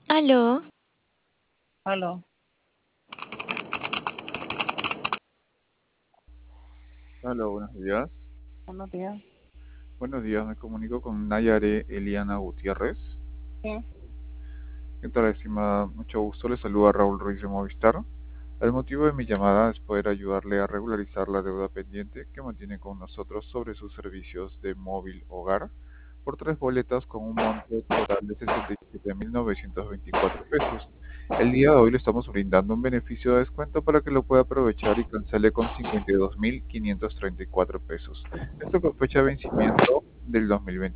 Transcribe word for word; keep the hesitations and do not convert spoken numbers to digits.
Aló, Aló, Hola, buenos días. buenos días. Buenos días, me comunico con Nayare Eliana Gutiérrez. Sí, ¿Qué tal, estimada? Mucho gusto, le saluda Raúl Ruiz de Movistar. El motivo de mi llamada es poder ayudarle a regularizar la deuda pendiente que mantiene con nosotros sobre sus servicios de móvil hogar por tres boletas con un monto total de sesenta y siete mil novecientos veinticuatro pesos. El día de hoy le estamos brindando un beneficio de descuento para que lo pueda aprovechar y cancele con cincuenta y dos mil quinientos treinta y cuatro pesos. Esto con fecha de vencimiento del dos mil veinticuatro.